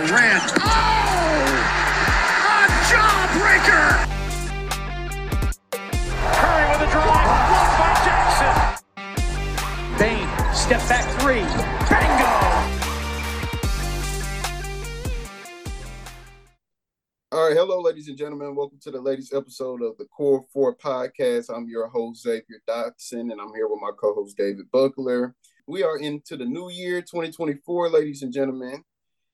Morant. Oh! A jawbreaker! Curry with a drive. Blocked by Jackson. Bane, step back three. Bingo! All right, hello, ladies and gentlemen. Welcome to the latest episode of the Core 4 podcast. I'm your host, Xavier Dotson, and I'm here with my co-host, David Buckler. We are into the new year, 2024, ladies and gentlemen,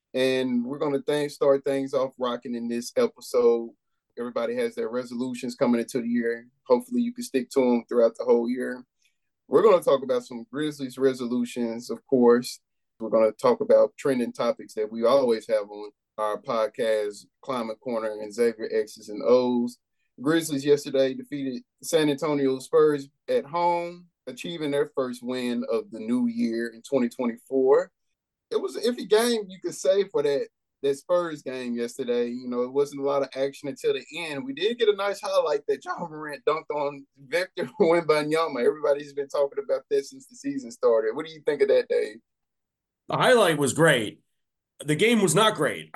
and we're going to start things off rocking in this episode. Everybody has their resolutions coming into the year. Hopefully, you can stick to them throughout the whole year. We're going to talk about some Grizzlies resolutions, of course. We're going to talk about trending topics that we always have on our podcast, Climate Corner and Xavier X's and O's. Grizzlies yesterday defeated San Antonio Spurs at home, achieving their first win of the new year in 2024. It was an iffy game, you could say, for that Spurs game yesterday. You know, it wasn't a lot of action until the end. We did get a nice highlight that Ja Morant dunked on Victor Wembanyama. Everybody's been talking about that since the season started. What do you think of that, Dave? The highlight was great. The game was not great.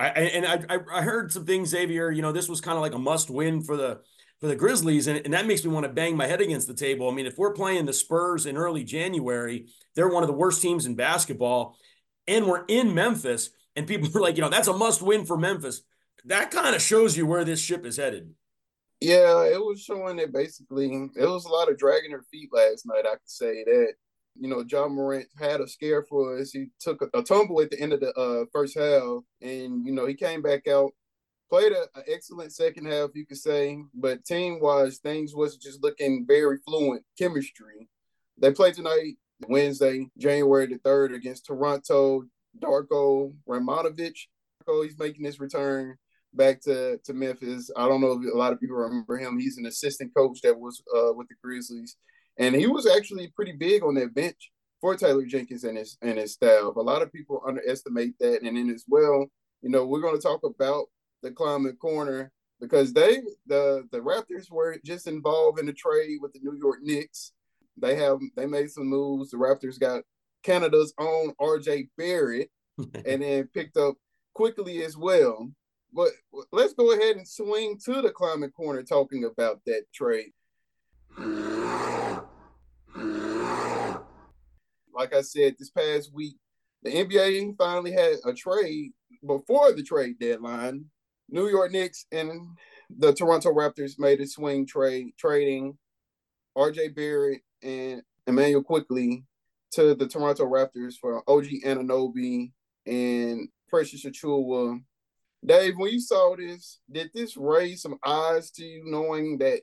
I heard some things, Xavier, you know, this was kind of like a must win for the Grizzlies. And that makes me want to bang my head against the table. I mean, if we're playing the Spurs in early January, they're one of the worst teams in basketball, and we're in Memphis, and people are like, you know, that's a must win for Memphis. That kind of shows you where this ship is headed. Yeah, it was showing that basically it was a lot of dragging their feet last night. I could say that. You know, Ja Morant had a scare for us. He took a tumble at the end of the first half, and, you know, he came back out, played an excellent second half, you could say, but team-wise, things wasn't just looking very fluent chemistry. They played tonight, Wednesday, January the 3rd, against Toronto. Darko Ramonovic, he's making his return back to Memphis. I don't know if a lot of people remember him. He's an assistant coach that was with the Grizzlies. And he was actually pretty big on that bench for Taylor Jenkins and his staff. A lot of people underestimate that. And then as well, you know, we're going to talk about the Climate Corner because the Raptors were just involved in a trade with the New York Knicks. They made some moves. The Raptors got Canada's own RJ Barrett and then picked up Quickly as well. But let's go ahead and swing to the Climate Corner talking about that trade. Like I said, this past week, the NBA finally had a trade before the trade deadline. New York Knicks and the Toronto Raptors made a swing trade, trading RJ Barrett and Emmanuel Quickly to the Toronto Raptors for OG Anunoby and Precious Achiuwa. Dave, when you saw this, did this raise some eyes to you, knowing that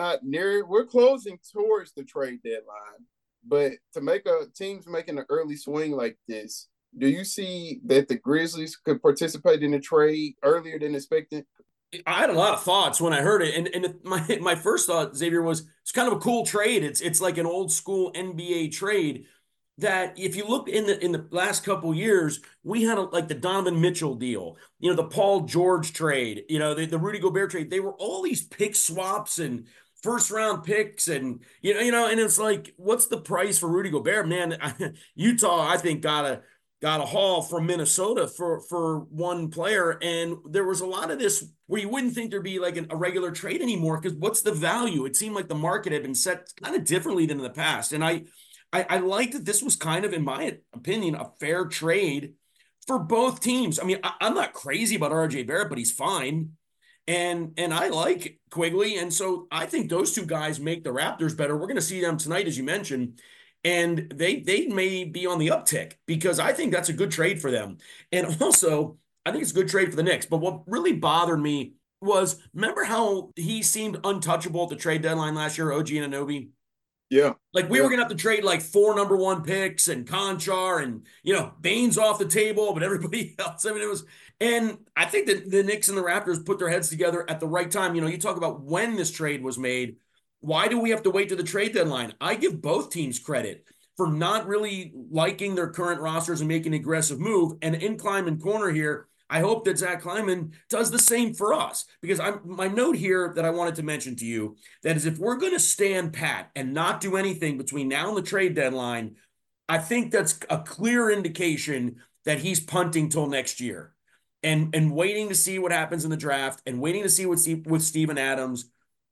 we're closing towards the trade deadline, but to make teams making an early swing like this, do you see that the Grizzlies could participate in the trade earlier than expected? I had a lot of thoughts when I heard it, and my first thought, Xavier, was it's kind of a cool trade. It's like an old school NBA trade that if you look in the last couple years, we had like the Donovan Mitchell deal, you know, the Paul George trade, you know, the Rudy Gobert trade. They were all these pick swaps and first round picks, and you know, and it's like, what's the price for Rudy Gobert? Man, Utah, I think got a haul from Minnesota for one player, and there was a lot of this where you wouldn't think there'd be like a regular trade anymore because what's the value? It seemed like the market had been set kind of differently than in the past, and I like that this was kind of, in my opinion, a fair trade for both teams. I mean, I'm not crazy about RJ Barrett, but he's fine. And I like Quigley. And so I think those two guys make the Raptors better. We're going to see them tonight, as you mentioned. And they may be on the uptick because I think that's a good trade for them. And also, I think it's a good trade for the Knicks. But what really bothered me was, remember how he seemed untouchable at the trade deadline last year, OG Anunoby? Yeah. Like we were going to have to trade like 4 number 1 picks and Conchar and, you know, Bane's off the table, but everybody else, I mean, and I think that the Knicks and the Raptors put their heads together at the right time. You know, you talk about when this trade was made. Why do we have to wait to the trade deadline? I give both teams credit for not really liking their current rosters and making an aggressive move. And in Climate Corner here, I hope that Zach Kleiman does the same for us, because my note here that I wanted to mention to you, that is, if we're going to stand pat and not do anything between now and the trade deadline, I think that's a clear indication that he's punting till next year. and waiting to see what happens in the draft and waiting to see what with Steven Adams.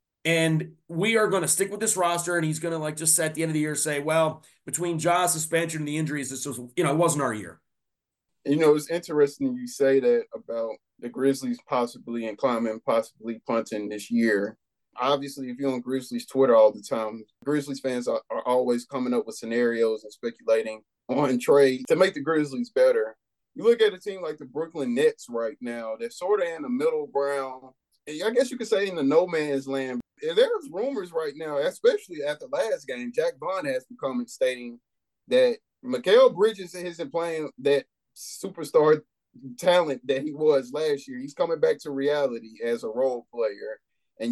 And we are going to stick with this roster, and he's going to like just at the end of the year say, well, between Ja's suspension and the injuries, this was, it wasn't our year. It's interesting you say that about the Grizzlies possibly and Kleiman possibly punting this year. Obviously, if you're on Grizzlies Twitter all the time, Grizzlies fans are always coming up with scenarios and speculating on trade to make the Grizzlies better. You look at a team like the Brooklyn Nets right now, they're sort of in the middle ground. I guess you could say in the no man's land. There's rumors right now, especially after last game, Jack Vaughn has become stating that Mikal Bridges isn't playing that superstar talent that he was last year. He's coming back to reality as a role player. And,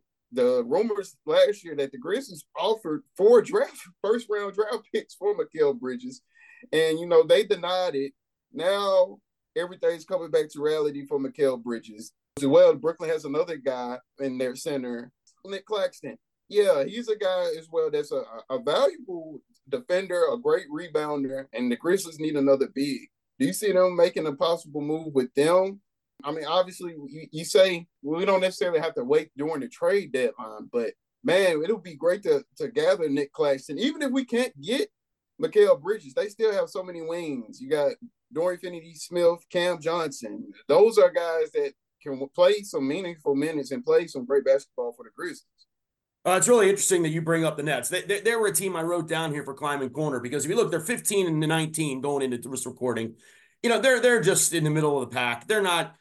the rumors last year that the Grizzlies offered 4 first-round draft picks for Mikal Bridges. And, they denied it. Now everything's coming back to reality for Mikal Bridges. As well, Brooklyn has another guy in their center, Nick Claxton. Yeah, he's a guy as well that's a valuable defender, a great rebounder, and the Grizzlies need another big. Do you see them making a possible move with them? I mean, obviously, you say we don't necessarily have to wait during the trade deadline, but, man, it'll be great to gather Nick Claxton. Even if we can't get Mikal Bridges, they still have so many wings. You got Dorian Finney-Smith, Cam Johnson. Those are guys that can play some meaningful minutes and play some great basketball for the Grizzlies. It's really interesting that you bring up the Nets. They were a team I wrote down here for Kleiman Corner because if you look, they're 15-19 going into this recording. They're just in the middle of the pack. They're not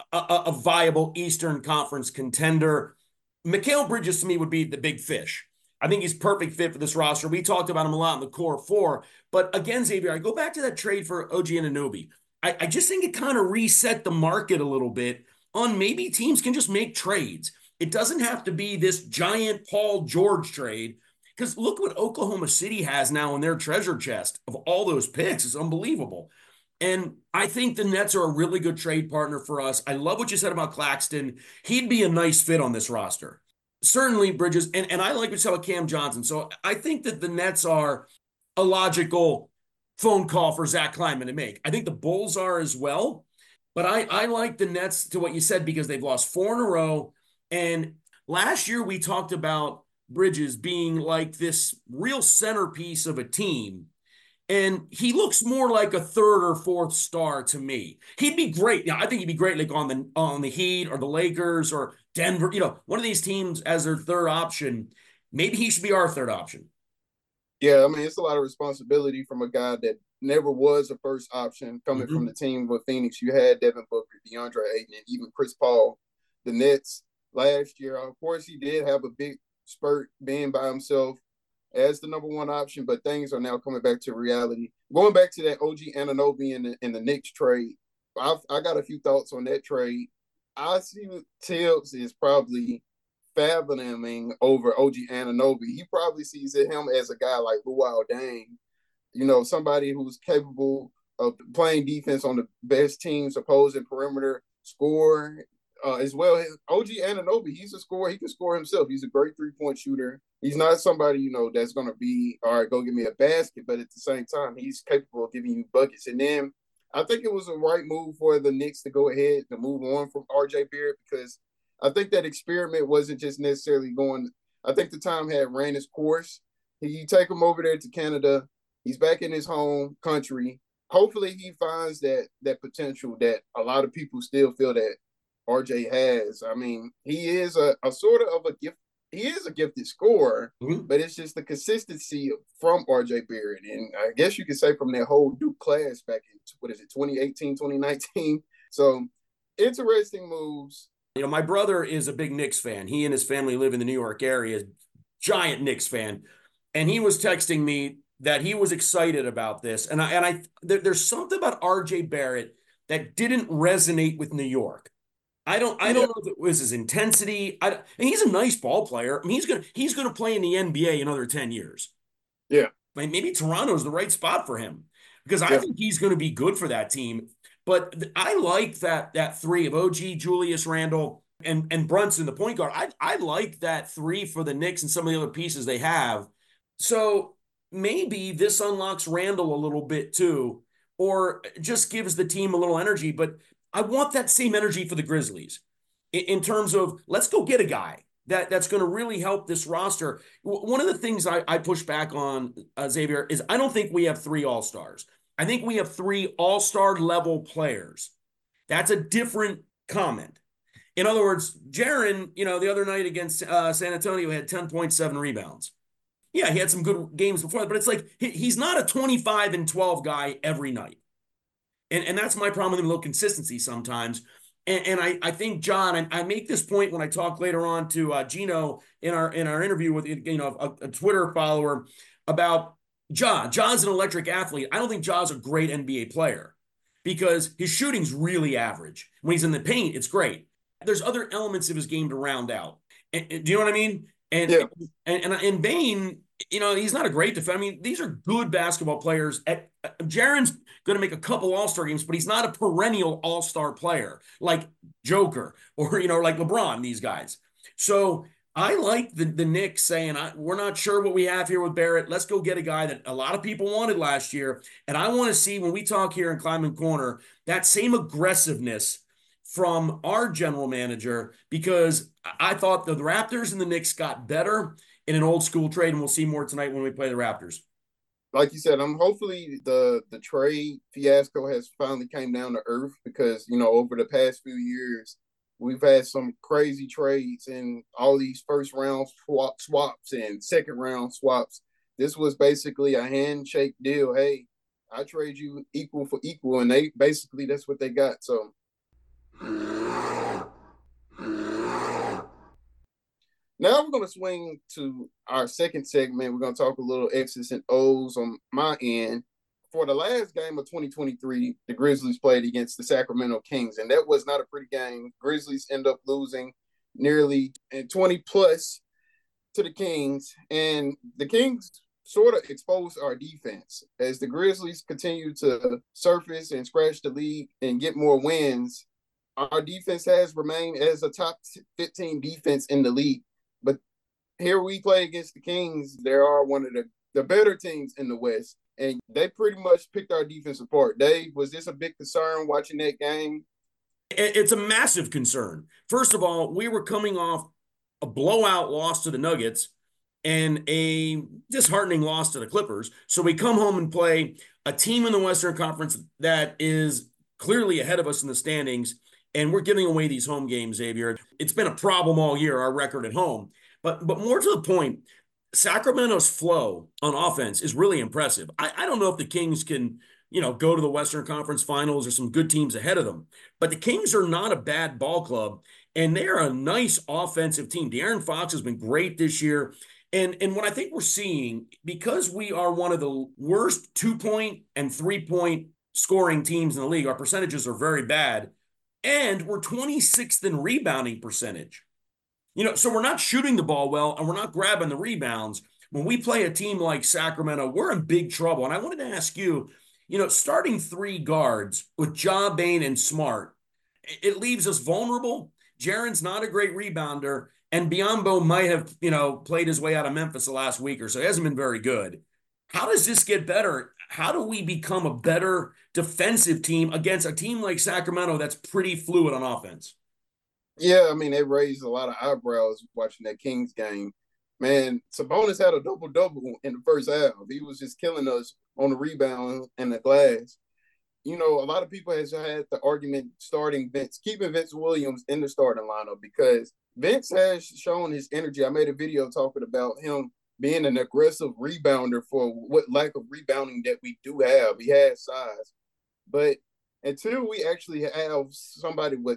a viable Eastern Conference contender. Mikal Bridges to me would be the big fish. I think he's perfect fit for this roster. We talked about him a lot in the core 4. But again, Xavier, I go back to that trade for OG Anunoby. I just think it kind of reset the market a little bit on maybe teams can just make trades. It doesn't have to be this giant Paul George trade because look what Oklahoma City has now in their treasure chest of all those picks. It's unbelievable. And I think the Nets are a really good trade partner for us. I love what you said about Claxton. He'd be a nice fit on this roster. Certainly Bridges, and I like what you said about Cam Johnson. So I think that the Nets are a logical phone call for Zach Kleiman to make. I think the Bulls are as well. But I like the Nets to what you said because they've lost 4 in a row. And last year we talked about Bridges being like this real centerpiece of a team. And he looks more like a 3rd or 4th star to me. He'd be great. I think he'd be great like on the Heat or the Lakers or Denver, one of these teams as their 3rd option. Maybe he should be our 3rd option. Yeah, I mean, it's a lot of responsibility from a guy that never was a first option coming from the team with Phoenix. You had Devin Booker, DeAndre Ayton, and even Chris Paul. The Nets last year, of course, he did have a big spurt being by himself as the number 1 option, but things are now coming back to reality. Going back to that OG Anunoby in the Knicks trade, I got a few thoughts on that trade. I see Tibbs is probably fathoming over OG Anunoby. He probably sees him as a guy like Luol Deng, somebody who's capable of playing defense on the best teams, opposing perimeter, score as well. OG Anunoby, he's a scorer. He can score himself. He's a great 3-point shooter. He's not somebody, that's going to be, all right, go give me a basket. But at the same time, he's capable of giving you buckets. And then I think it was a right move for the Knicks to go ahead to move on from RJ Barrett because I think that experiment wasn't just necessarily going – I think the time had ran its course. You take him over there to Canada. He's back in his home country. Hopefully he finds that potential that a lot of people still feel that RJ has. I mean, he is a sort of a gift. He is a gifted scorer, but it's just the consistency from RJ Barrett. And I guess you could say from that whole Duke class back in, 2018, 2019. So interesting moves. My brother is a big Knicks fan. He and his family live in the New York area, giant Knicks fan. And he was texting me that he was excited about this. And there's something about RJ Barrett that didn't resonate with New York. I don't know if it was his intensity. And he's a nice ball player. I mean, he's gonna play in the NBA another 10 years. Yeah. I mean, maybe Toronto's the right spot for him because I think he's going to be good for that team. But I like that 3 of OG, Julius Randle, and Brunson, the point guard. I like that 3 for the Knicks and some of the other pieces they have. So maybe this unlocks Randle a little bit too, or just gives the team a little energy. But I want that same energy for the Grizzlies in terms of let's go get a guy that's going to really help this roster. One of the things I push back on, Xavier, is I don't think we have 3 all-stars. I think we have 3 all-star level players. That's a different comment. In other words, Jaren, the other night against San Antonio had 10.7 rebounds. Yeah, he had some good games before, but it's like he's not a 25 and 12 guy every night. And that's my problem with him, a little consistency sometimes. And I think, John, I make this point when I talk later on to Gino in our interview with a Twitter follower about Ja. Ja's an electric athlete. I don't think Ja's a great NBA player because his shooting's really average. When he's in the paint, it's great. There's other elements of his game to round out. Do you know what I mean? And Yeah. and Bane, he's not a great defender. I mean, these are good basketball players. Jaren's going to make a couple All-Star games, but he's not a perennial All-Star player like Joker or like LeBron. These guys. So I like the Knicks saying we're not sure what we have here with Barrett. Let's go get a guy that a lot of people wanted last year, and I want to see when we talk here in Kleiman Corner that same aggressiveness from our general manager, because I thought the Raptors and the Knicks got better in an old school trade, and we'll see more tonight when we play the Raptors. Like you said, hopefully the trade fiasco has finally came down to earth because, over the past few years, we've had some crazy trades and all these first round swaps and second round swaps. This was basically a handshake deal. Hey, I trade you equal for equal. And that's what they got. So now we're going to swing to our second segment. We're going to talk a little X's and O's on my end. For the last game of 2023, the Grizzlies played against the Sacramento Kings, and that was not a pretty game. Grizzlies end up losing nearly 20 plus to the Kings, and the Kings sort of exposed our defense. As the Grizzlies continue to surface and scratch the league and get more wins, our defense has remained as a top 15 defense in the league. But here we play against the Kings. They are one of the better teams in the West, and they pretty much picked our defense apart. Dave, was this a big concern watching that game? It's a massive concern. First of all, we were coming off a blowout loss to the Nuggets and a disheartening loss to the Clippers. So we come home and play a team in the Western Conference that is clearly ahead of us in the standings, and we're giving away these home games, Xavier. It's been a problem all year, our record at home. But more to the point, Sacramento's flow on offense is really impressive. I don't know if the Kings can, go to the Western Conference Finals or some good teams ahead of them. But the Kings are not a bad ball club, and they're a nice offensive team. De'Aaron Fox has been great this year. And what I think we're seeing, because we are one of the worst 2-point and 3-point scoring teams in the league, our percentages are very bad, and we're 26th in rebounding percentage. So we're not shooting the ball well, and we're not grabbing the rebounds. When we play a team like Sacramento, we're in big trouble. And I wanted to ask you, starting 3 guards with Ja, Bane, and Smart, it leaves us vulnerable. Jaren's not a great rebounder, and Biyombo might have, played his way out of Memphis the last week or so. He hasn't been very good. How does this get better? How do we become a better defensive team against a team like Sacramento that's pretty fluid on offense? Yeah, I mean, it raised a lot of eyebrows watching that Kings game. Man, Sabonis had a double-double in the first half. He was just killing us on the rebound and the glass. A lot of people has had the argument keeping Vince Williams in the starting lineup because Vince has shown his energy. I made a video talking about him being an aggressive rebounder for what lack of rebounding that we do have. He has size. But until we actually have somebody with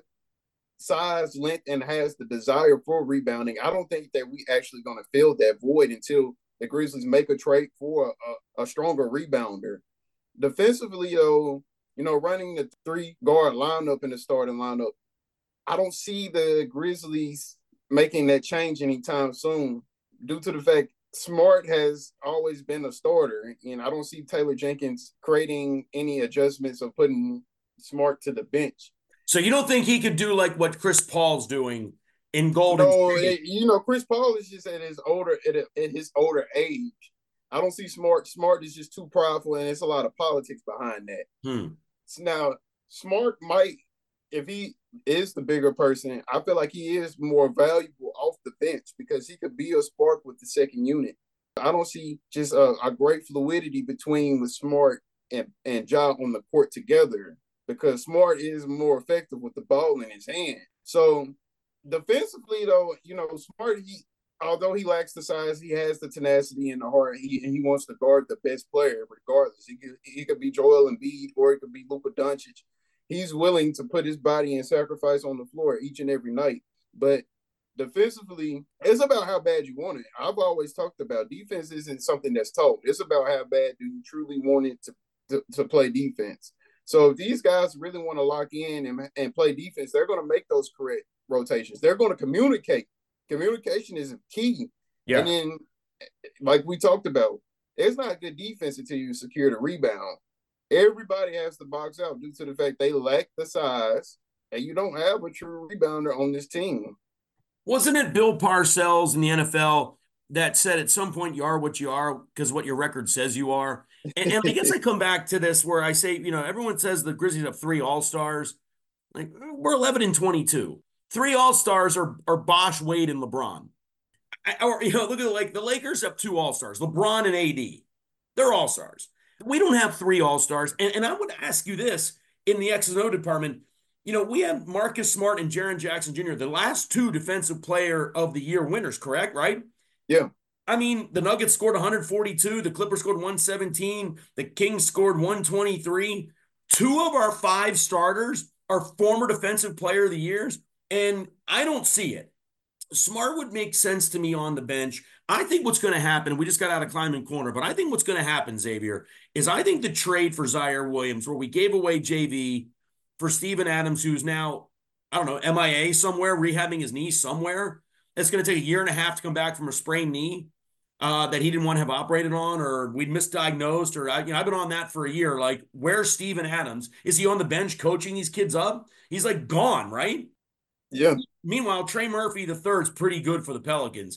size, length, and has the desire for rebounding, I don't think that we actually going to fill that void until the Grizzlies make a trade for a stronger rebounder. Defensively, though, running the 3-guard lineup in the starting lineup, I don't see the Grizzlies making that change anytime soon due to the fact Smart has always been a starter, and I don't see Taylor Jenkins creating any adjustments or putting Smart to the bench. So you don't think he could do like what Chris Paul's doing in Golden State? Chris Paul is just at his older age. I don't see Smart. Smart is just too prideful, and it's a lot of politics behind that. Now, Smart might if he is the bigger person, I feel like he is more valuable off the bench because he could be a spark with the second unit. I don't see just a great fluidity between with Smart and Ja on the court together because Smart is more effective with the ball in his hand. So defensively, though, Smart, although he lacks the size, he has the tenacity and the heart. He wants to guard the best player regardless. He could be Joel Embiid or it could be Luka Doncic. He's willing to put his body and sacrifice on the floor each and every night. But defensively, it's about how bad you want it. I've always talked about defense isn't something that's taught. It's about how bad do you truly want it to play defense. So if these guys really want to lock in and play defense, they're going to make those correct rotations. They're going to communicate. Communication is key. Yeah. And then, like we talked about, it's not good defense until you secure the rebound. Everybody has to box out due to the fact they lack the size, and you don't have a true rebounder on this team. Wasn't it Bill Parcells in the NFL that said at some point you are what you are because what your record says you are? And I guess I come back to this where I say, everyone says the Grizzlies have 3 All-Stars. Like, we're 11 and 22. 3 All-Stars are Bosh, Wade, and LeBron. Look at the Lakers have 2 All-Stars, LeBron and AD. They're All-Stars. We don't have 3 All-Stars. And I would ask you this in the X and O department. We have Marcus Smart and Jaren Jackson Jr., the last 2 Defensive Player of the Year winners, correct? Right? Yeah. I mean, the Nuggets scored 142. The Clippers scored 117. The Kings scored 123. 2 of our 5 starters are former Defensive Player of the Years, and I don't see it. Smart would make sense to me on the bench. I think what's going to happen, we just got out of Kleiman Corner, but I think what's going to happen, Xavier, is I think the trade for Zaire Williams, where we gave away JV for Steven Adams, who's now, I don't know, MIA somewhere, rehabbing his knee somewhere. It's going to take a year and a half to come back from a sprained knee that he didn't want to have operated on, or we'd misdiagnosed, or I've been on that for a year. Like, where's Steven Adams? Is he on the bench coaching these kids up? He's like gone, right? Yeah. Meanwhile, Trey Murphy III is pretty good for the Pelicans.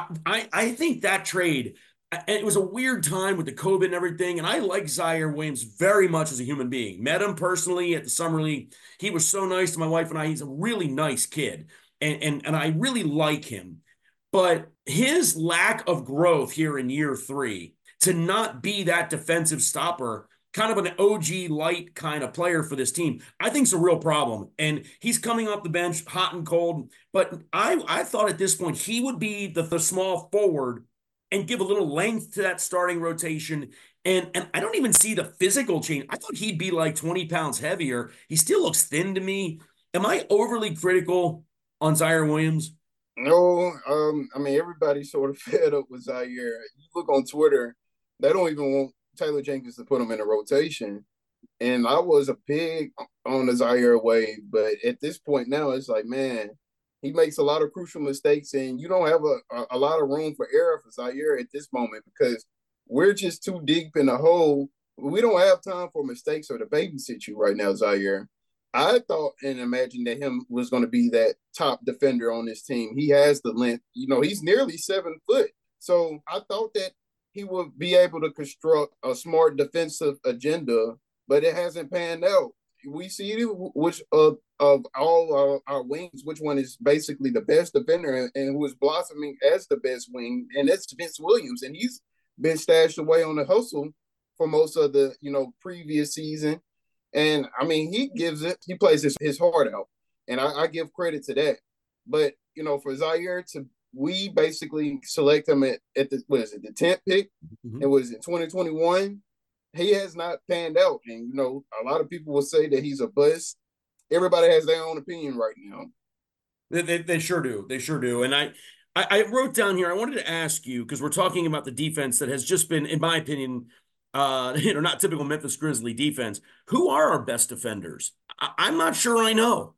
I think that trade, and it was a weird time with the COVID and everything, and I like Zaire Williams very much as a human being. Met him personally at the Summer League. He was so nice to my wife and I. He's a really nice kid, and I really like him. But his lack of growth here in year 3 to not be that defensive stopper, kind of an OG light kind of player for this team, I think is a real problem. And he's coming off the bench hot and cold. But I thought at this point he would be the small forward and give a little length to that starting rotation. And I don't even see the physical change. I thought he'd be like 20 pounds heavier. He still looks thin to me. Am I overly critical on Zaire Williams? No, I mean, everybody's sort of fed up with Zaire. You look on Twitter, they don't even want Taylor Jenkins to put him in a rotation. And I was a pig on the Zaire wave, but at this point now, it's like, man, he makes a lot of crucial mistakes, and you don't have a lot of room for error for Zaire at this moment because we're just too deep in the hole. We don't have time for mistakes or to babysit you right now, Zaire. I thought and imagined that him was going to be that top defender on this team. He has the length. He's nearly 7 foot. So I thought that he would be able to construct a smart defensive agenda, but it hasn't panned out. We see which of all our wings, which one is basically the best defender and who is blossoming as the best wing, and that's Vince Williams. And he's been stashed away on the hustle for most of the, previous season. And, I mean, he plays his heart out. And I give credit to that. But, for Zaire we basically select him at the 10th pick? Mm-hmm. It was in 2021. He has not panned out. And, a lot of people will say that he's a bust. Everybody has their own opinion right now. They sure do. They sure do. And I wrote down here, I wanted to ask you, because we're talking about the defense that has just been, in my opinion, not typical Memphis Grizzly defense. Who are our best defenders? I'm not sure I know.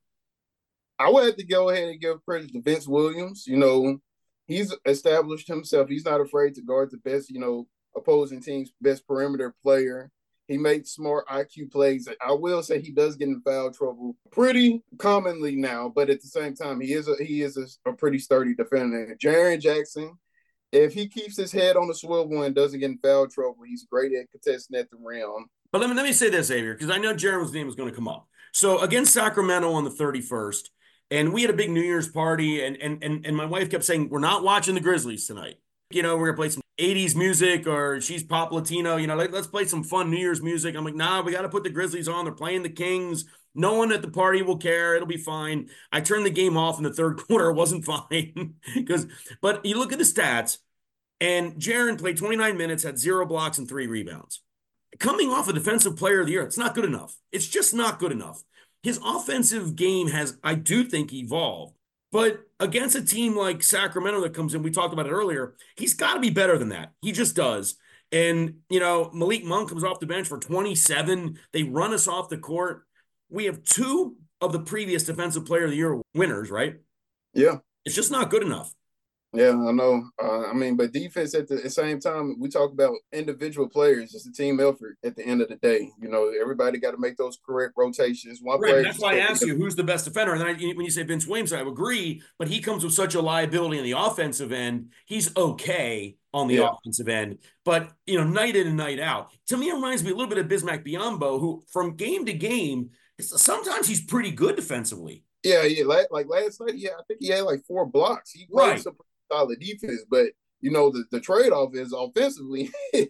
I would have to go ahead and give credit to Vince Williams. He's established himself. He's not afraid to guard the best, opposing team's best perimeter player. He makes smart IQ plays. I will say he does get in foul trouble pretty commonly now, but at the same time, he is a pretty sturdy defender. Jaren Jackson, if he keeps his head on the swivel and doesn't get in foul trouble, he's great at contesting at the rim. But let me say this, Xavier, because I know Jaren's name is going to come up. So against Sacramento on the 31st, and we had a big New Year's party, and my wife kept saying, we're not watching the Grizzlies tonight. We're going to play some 80s music, or she's pop Latino, let's play some fun New Year's music. I'm like, nah, we got to put the Grizzlies on. They're playing the Kings. No one at the party will care. It'll be fine. I turned the game off in the third quarter. It wasn't fine. But you look at the stats, and Jaren played 29 minutes, had 0 blocks and 3 rebounds. Coming off a defensive player of the year, it's not good enough. It's just not good enough. His offensive game has, I do think, evolved. But against a team like Sacramento that comes in, we talked about it earlier, he's got to be better than that. He just does. And, Malik Monk comes off the bench for 27. They run us off the court. We have 2 of the previous defensive player of the year winners, right? Yeah. It's just not good enough. Yeah, I know. But defense at the same time, we talk about individual players. It's a team effort at the end of the day. Everybody got to make those correct rotations. One right, player. That's why I asked you who's the best defender. And then when you say Vince Williams, I agree, but he comes with such a liability on the offensive end. He's okay on the offensive end, but night in and night out. To me, it reminds me a little bit of Bismack Biyombo, who from game to game, sometimes he's pretty good defensively. Yeah. Like last night, I think he had like 4 blocks. He played some solid defense, but the trade-off is offensively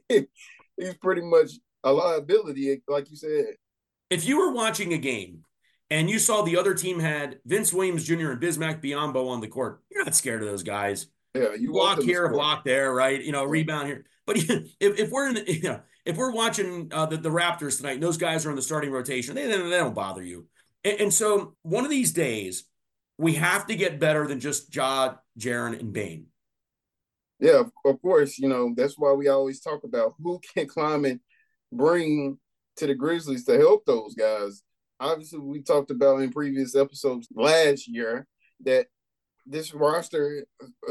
he's pretty much a liability, like you said. If you were watching a game and you saw the other team had Vince Williams Jr. and Bismack Biyombo on the court, you're not scared of those guys. Yeah, you block here, block there, right? Rebound here. But if we're in if we're watching the Raptors tonight, and those guys are in the starting rotation, they don't bother you. And so one of these days, we have to get better than just Ja, Jaren, and Bane. Yeah, of course. That's why we always talk about who can Kleiman bring to the Grizzlies to help those guys. Obviously, we talked about in previous episodes last year that this roster,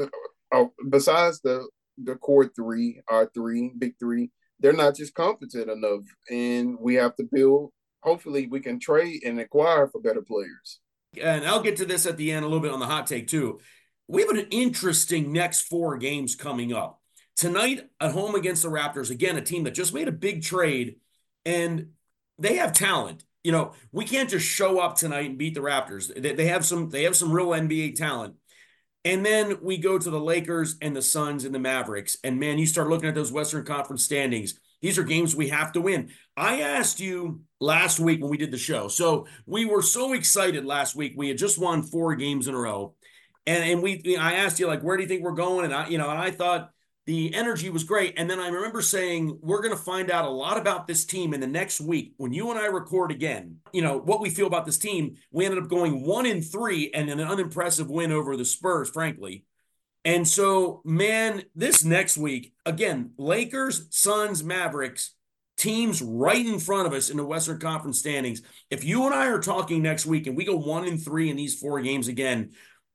besides the core 3, our 3, big 3, they're not just competent enough. And we have to build. Hopefully, we can trade and acquire for better players. And I'll get to this at the end a little bit on the hot take too. We have an interesting next 4 games coming up. Tonight at home against the Raptors, again, a team that just made a big trade, and they have talent. We can't just show up tonight and beat the Raptors. They have some real NBA talent. And then we go to the Lakers and the Suns and the Mavericks. And man, you start looking at those Western Conference standings. These are games we have to win. I asked you last week when we did the show. So we were so excited last week. We had just won 4 games in a row. And I asked you, where do you think we're going? And I thought the energy was great. And then I remember saying, we're going to find out a lot about this team in the next week. When you and I record again, what we feel about this team. We ended up going 1-3 and an unimpressive win over the Spurs, frankly. And so, man, this next week, again, Lakers, Suns, Mavericks, teams right in front of us in the Western Conference standings. If you and I are talking next week and we go 1-3 in these 4 games again,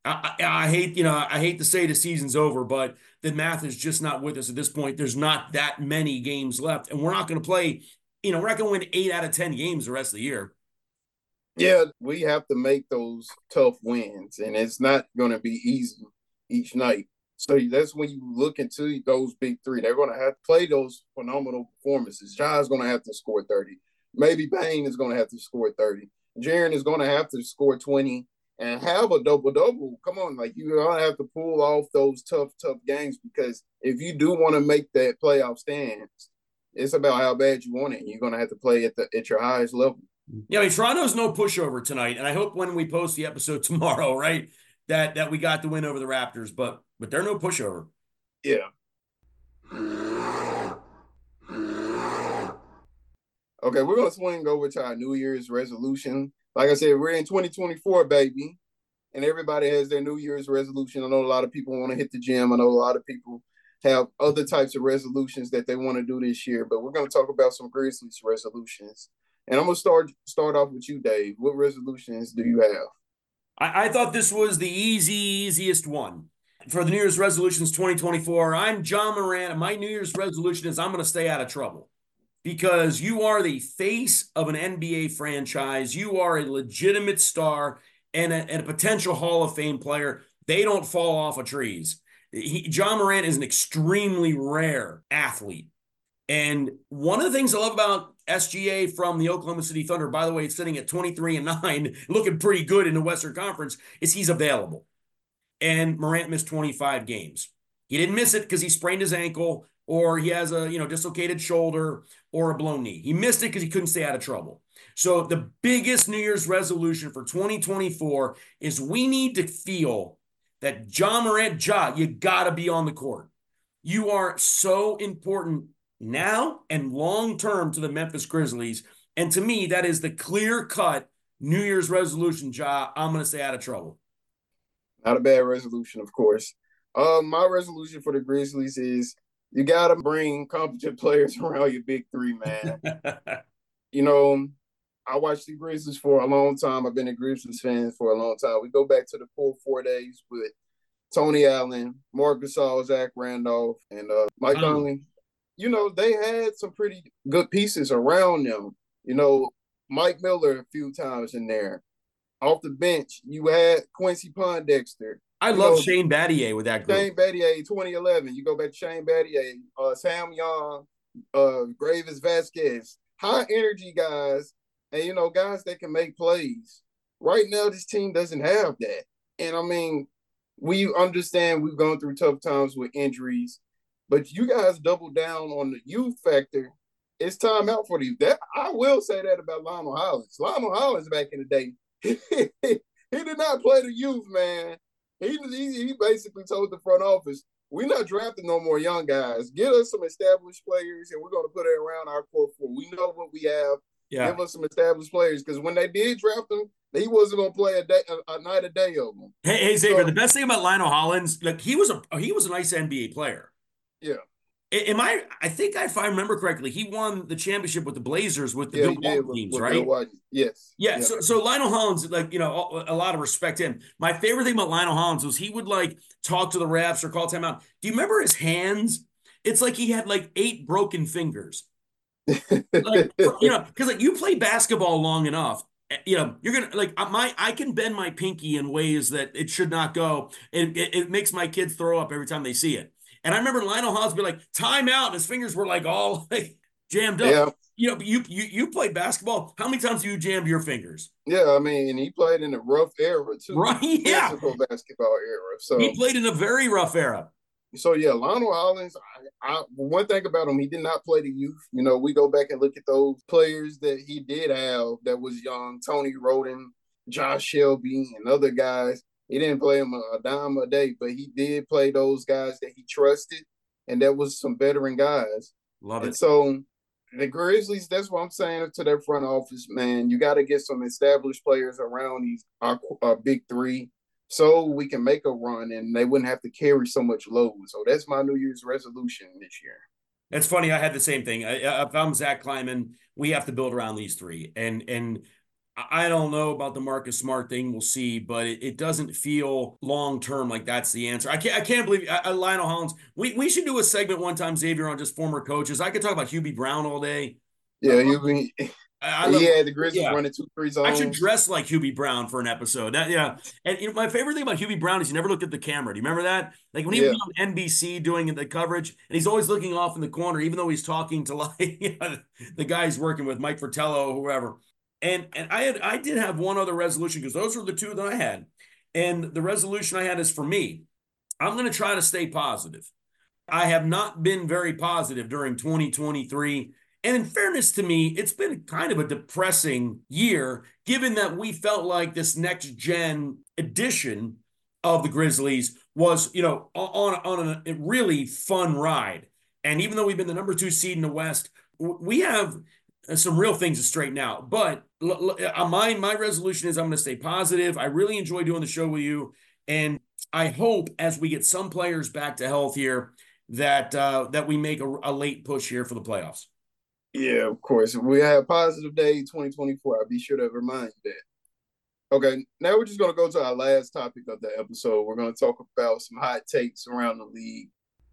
I hate to say the season's over, but the math is just not with us at this point. There's not that many games left, and we're not going to play, we're not going to win 8 out of 10 games the rest of the year. Yeah, we have to make those tough wins, and it's not going to be easy each night. So that's when you look into those big 3. They're going to have to play those phenomenal performances. Ja's going to have to score 30. Maybe Bane is going to have to score 30. Jaren is going to have to score 20 and have a double-double. Come on, you're going to have to pull off those tough games, because if you do want to make that playoff stand, it's about how bad you want it. You're going to have to play at your highest level. Yeah, Toronto's no pushover tonight, and I hope when we post the episode tomorrow, right, that we got the win over the Raptors, but they're no pushover. Yeah. Okay, we're going to swing over to our New Year's resolution. Like I said, we're in 2024, baby, and everybody has their New Year's resolution. I know a lot of people want to hit the gym. I know a lot of people have other types of resolutions that they want to do this year, but we're going to talk about some Grizzlies resolutions. And I'm going to start off with you, Dave. What resolutions do you have? I thought this was the easiest one. For the New Year's resolutions 2024, I'm Ja Morant, and my New Year's resolution is I'm going to stay out of trouble. Because you are the face of an NBA franchise. You are a legitimate star and a potential Hall of Fame player. They don't fall off of trees. Ja Morant is an extremely rare athlete. And one of the things I love about SGA from the Oklahoma City Thunder, by the way, sitting at 23-9, looking pretty good in the Western Conference, is he's available. And Morant missed 25 games. He didn't miss it because he sprained his ankle or he has a dislocated shoulder or a blown knee. He missed it because he couldn't stay out of trouble. So the biggest New Year's resolution for 2024 is we need to feel that Ja Morant, you got to be on the court. You are so important now and long-term to the Memphis Grizzlies. And to me, that is the clear-cut New Year's resolution, I'm going to stay out of trouble. Not a bad resolution, of course. My resolution for the Grizzlies is you got to bring competent players around your big three, man. I watched the Grizzlies for a long time. I've been a Grizzlies fan for a long time. We go back to the core 4 days with Tony Allen, Marc Gasol, Zach Randolph, and Mike Conley. They had some pretty good pieces around them. Mike Miller a few times in there. Off the bench, you had Quincy Pondexter. I love Shane Battier with that group. Shane Battier, 2011. You go back to Shane Battier, Sam Young, Gravis Vasquez. High energy guys, and guys that can make plays. Right now, this team doesn't have that. And I mean, we understand we've gone through tough times with injuries, but you guys double down on the youth factor. It's time out for you. That I will say that about Lionel Hollins. Lionel Hollins back in the day, he did not play the youth, man. He basically told the front office, we're not drafting no more young guys. Get us some established players, and we're going to put it around our core 4. We know what we have. Yeah. Give us some established players, because when they did draft them, he wasn't going to play a night a day of them. Hey, Xavier, the best thing about Lionel Hollins, he was a nice NBA player. Yeah. I think if I remember correctly, he won the championship with the Blazers with the Bill Walton teams, right? Yes. Yeah. So Lionel Hollins, a lot of respect to him. My favorite thing about Lionel Hollins was he would talk to the refs or call timeout. Do you remember his hands? It's like he had 8 broken fingers. Because you play basketball long enough, you're gonna I can bend my pinky in ways that it should not go. It makes my kids throw up every time they see it. And I remember Lionel Hollins be like, time out, and his fingers were all jammed up. Yeah. You played basketball. How many times have you jammed your fingers? Yeah, I mean, he played in a rough era too. Right, yeah. Physical basketball era. So he played in a very rough era. So yeah, Lionel Hollins, one thing about him, he did not play the youth. We go back and look at those players that he did have that was young, Tony Roden, Josh Shelby, and other guys. He didn't play him a dime a day, but he did play those guys that he trusted, and that was some veteran guys. Love it. And so the Grizzlies, that's what I'm saying to their front office, man. You got to get some established players around our big three so we can make a run and they wouldn't have to carry so much load. So that's my New Year's resolution this year. It's funny. I had the same thing. If I'm Zach Kleiman, we have to build around these three. And I don't know about the Marcus Smart thing. We'll see, but it doesn't feel long-term like that's the answer. I can't believe Lionel Hollins. We should do a segment one time, Xavier, on just former coaches. I could talk about Hubie Brown all day. Yeah, the Grizzlies running 2-3 zones. I should dress like Hubie Brown for an episode. And my favorite thing about Hubie Brown is he never looked at the camera. Do you remember that? When he was on NBC doing the coverage, and he's always looking off in the corner, even though he's talking to the guy he's working with, Mike Fratello or whoever. And I did have one other resolution because those were the two that I had. And the resolution I had is for me. I'm going to try to stay positive. I have not been very positive during 2023. And in fairness to me, it's been kind of a depressing year, given that we felt like this next gen edition of the Grizzlies was, on a really fun ride. And even though we've been the number 2 seed in the West, we have some real things to straighten out. But my resolution is I'm going to stay positive. I really enjoy doing the show with you. And I hope as we get some players back to health here that we make a late push here for the playoffs. Yeah, of course. If we have a positive day 2024, I'll be sure to remind you that. Okay, now we're just going to go to our last topic of the episode. We're going to talk about some hot takes around the league.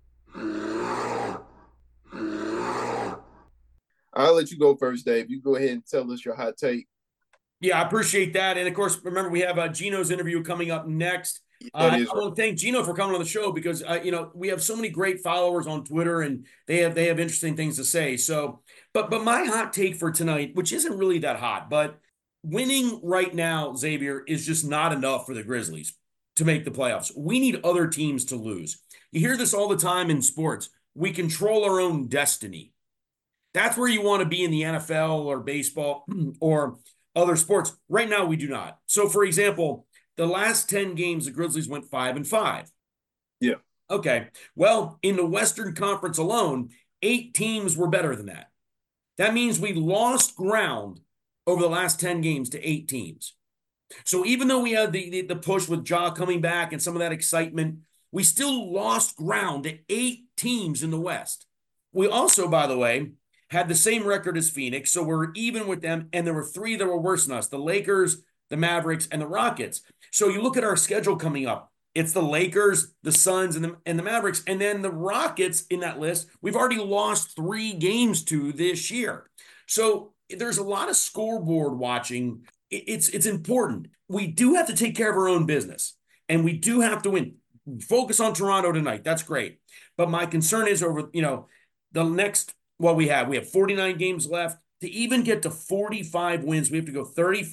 I'll let you go first, Dave. You go ahead and tell us your hot take. Yeah, I appreciate that. And, of course, remember, we have Gino's interview coming up next. I want to thank Gino for coming on the show because, we have so many great followers on Twitter and they have interesting things to say. So But my hot take for tonight, which isn't really that hot, but winning right now, Xavier, is just not enough for the Grizzlies to make the playoffs. We need other teams to lose. You hear this all the time in sports. We control our own destiny. That's where you want to be in the NFL or baseball or other sports. Right now, we do not. So, for example, the last 10 games, the Grizzlies went 5-5. Yeah. Okay. Well, in the Western Conference alone, 8 teams were better than that. That means we lost ground over the last 10 games to 8 teams. So even though we had the push with Ja coming back and some of that excitement, we still lost ground to 8 teams in the West. We also, by the way, had the same record as Phoenix, so we're even with them, and there were 3 that were worse than us: the Lakers, the Mavericks, and the Rockets. So you look at our schedule coming up. It's the Lakers, the Suns, and the Mavericks, and then the Rockets in that list. We've already lost 3 games to this year. So there's a lot of scoreboard watching. It's important. We do have to take care of our own business, and we do have to win. Focus on Toronto tonight. That's great. But my concern is over, the next, what we have 49 games left. To even get to 45 wins, we have to go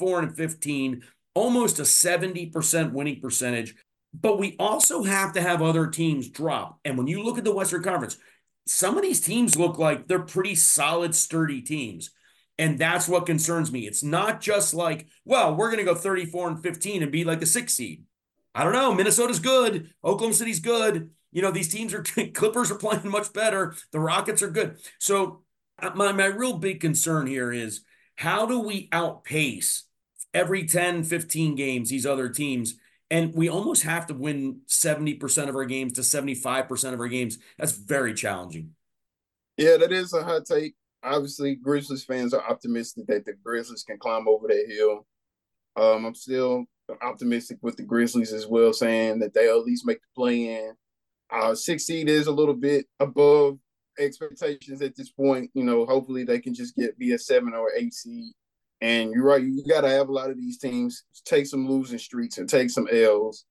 34-15, almost a 70% winning percentage. But we also have to have other teams drop. And when you look at the Western Conference, some of these teams look like they're pretty solid, sturdy teams. And that's what concerns me. It's not just like, well, we're going to go 34-15 and be like the 6th seed. I don't know. Minnesota's good. Oklahoma City's good. These teams are, Clippers are playing much better. The Rockets are good. So my real big concern here is, how do we outpace every 10, 15 games these other teams? And we almost have to win 70% of our games to 75% of our games. That's very challenging. Yeah, that is a hot take. Obviously, Grizzlies fans are optimistic that the Grizzlies can climb over that hill. I'm still optimistic with the Grizzlies as well, saying that they'll at least make the play-in. 6th seed is a little bit above expectations at this point. Hopefully they can just be a 7 or 8 seed. And you're right, you got to have a lot of these teams take some losing streaks and take some L's.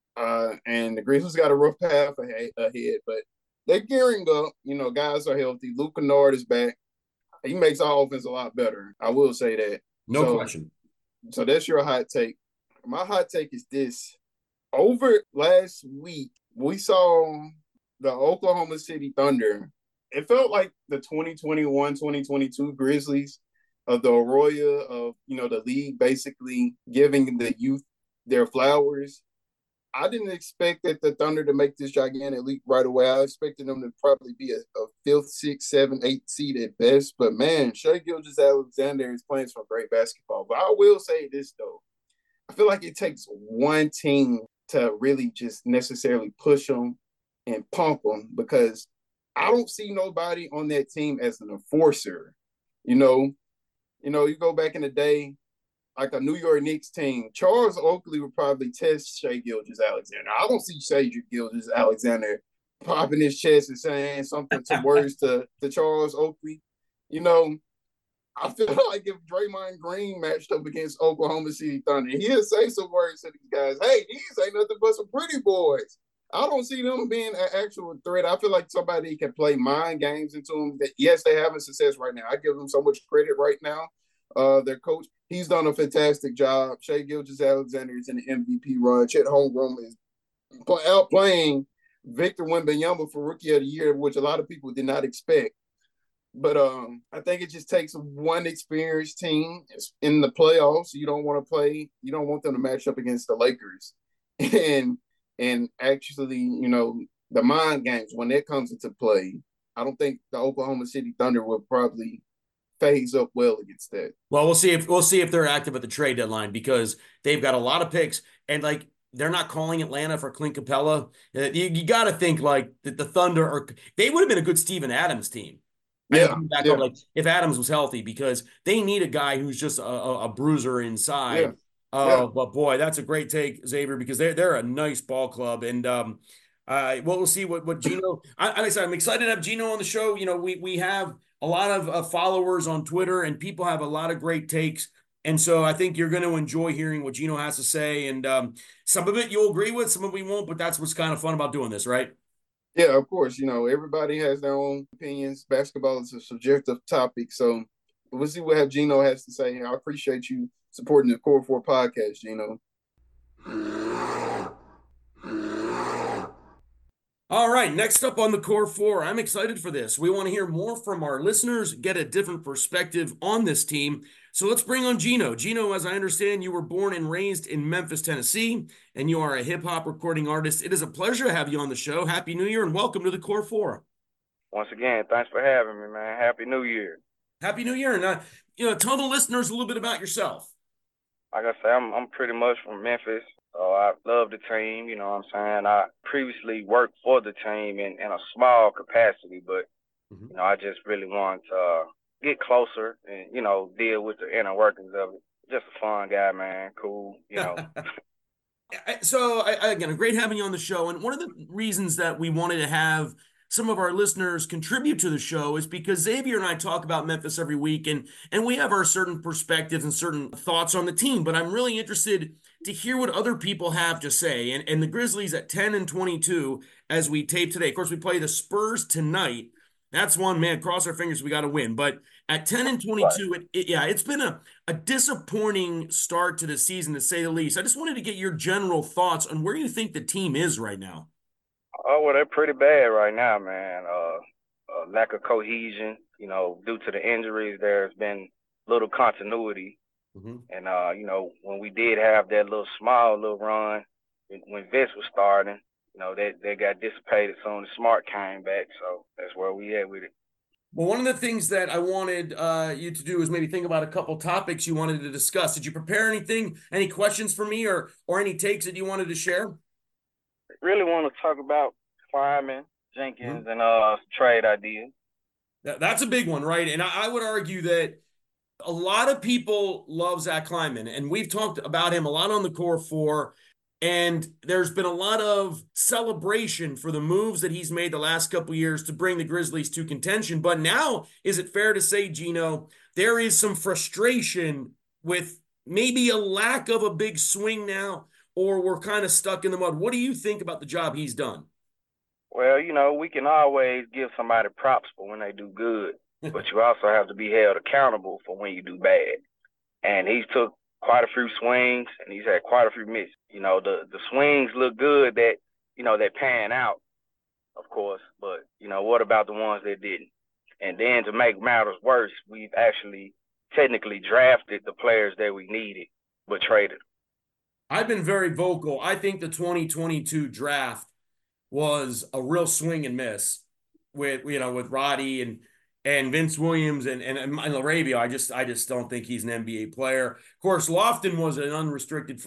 And the Grizzlies got a rough path ahead, but they're gearing up. Guys are healthy. Luke Kennard is back. He makes our offense a lot better. I will say that. No question. So that's your hot take. My hot take is this. Over last week, we saw the Oklahoma City Thunder. It felt like the 2021-2022 Grizzlies of the Arroyo of, the league basically giving the youth their flowers. I didn't expect that the Thunder to make this gigantic leap right away. I expected them to probably be a 5th, 6th, 7th, 8th seed at best. But, man, Shai Gilgeous-Alexander is playing some great basketball. But I will say this, though. I feel like it takes one team to really just necessarily push them and pump them, because I don't see nobody on that team as an enforcer. You go back in the day, like a New York Knicks team, Charles Oakley would probably test Shai Gilgeous-Alexander. I don't see Shai Gilgeous-Alexander popping his chest and saying something to words to Charles Oakley. I feel like if Draymond Green matched up against Oklahoma City Thunder, he'll say some words to these guys. Hey, these ain't nothing but some pretty boys. I don't see them being an actual threat. I feel like somebody can play mind games into them. That, yes, they're having success right now. I give them so much credit right now. Their coach, he's done a fantastic job. Shai Gilgeous-Alexander is in the MVP run. Chet Holmgren is outplaying Victor Wembanyama for Rookie of the Year, which a lot of people did not expect. But I think it just takes one experienced team in the playoffs. You don't want them to match up against the Lakers. And actually, the mind games, when that comes into play, I don't think the Oklahoma City Thunder will probably phase up well against that. Well, we'll see if they're active at the trade deadline, because they've got a lot of picks, and they're not calling Atlanta for Clint Capella. You got to think like the Thunder they would have been a good Steven Adams team. Yeah, if Adams was healthy, because they need a guy who's just a bruiser inside. Yeah. But boy, that's a great take, Xavier, because they're a nice ball club, and we'll see what Gino. Like I said, I'm excited to have Gino on the show. We have a lot of followers on Twitter, and people have a lot of great takes, and so I think you're going to enjoy hearing what Gino has to say. And some of it you'll agree with, some of it you won't, but that's what's kind of fun about doing this, right? Yeah, of course. Everybody has their own opinions. Basketball is a subjective topic, so we'll see what Gino has to say. I appreciate you supporting the Core Four podcast, Gino. All right, next up on the Core Four, I'm excited for this. We want to hear more from our listeners, get a different perspective on this team. So let's bring on Gino. Gino, as I understand, you were born and raised in Memphis, Tennessee, and you are a hip hop recording artist. It is a pleasure to have you on the show. Happy New Year and welcome to the Core Four. Once again, thanks for having me, man. Happy New Year. Happy New Year. And, tell the listeners a little bit about yourself. Like I say, I'm pretty much from Memphis. So I love the team, you know what I'm saying? I previously worked for the team in a small capacity, but, I just really wanted to get closer and, deal with the inner workings of it. Just a fun guy, man. Cool, So, again, great having you on the show. And one of the reasons that we wanted to have some of our listeners contribute to the show is because Xavier and I talk about Memphis every week, and we have our certain perspectives and certain thoughts on the team. But I'm really interested to hear what other people have to say. And the Grizzlies at 10-22 as we tape today. Of course, we play the Spurs tonight. That's one, man, cross our fingers, we got to win. But at 10-22, it's been a disappointing start to the season, to say the least. I just wanted to get your general thoughts on where you think the team is right now. Oh, well, they're pretty bad right now, man. Lack of cohesion, due to the injuries, there's been little continuity. And, when we did have that small run, when Vince was starting, they got dissipated soon as Smart came back. So that's where we at with it. Well, one of the things that I wanted you to do is maybe think about a couple topics you wanted to discuss. Did you prepare anything, any questions for me or any takes that you wanted to share? Really want to talk about Kleiman, Jenkins, and trade ideas. That's a big one, right? And I would argue that a lot of people love Zach Kleiman, and we've talked about him a lot on the Core Four, and there's been a lot of celebration for the moves that he's made the last couple of years to bring the Grizzlies to contention. But now, is it fair to say, Gino, there is some frustration with maybe a lack of a big swing now, or we're kind of stuck in the mud? What do you think about the job he's done? Well, we can always give somebody props for when they do good, but you also have to be held accountable for when you do bad. And he's took quite a few swings, and he's had quite a few misses. The swings look good that, that pan out, of course, but, what about the ones that didn't? And then to make matters worse, we've actually technically drafted the players that we needed, but traded them. I've been very vocal. I think the 2022 draft was a real swing and miss with Roddy and Vince Williams and LaRavia. I just don't think he's an NBA player. Of course, Lofton was an undrafted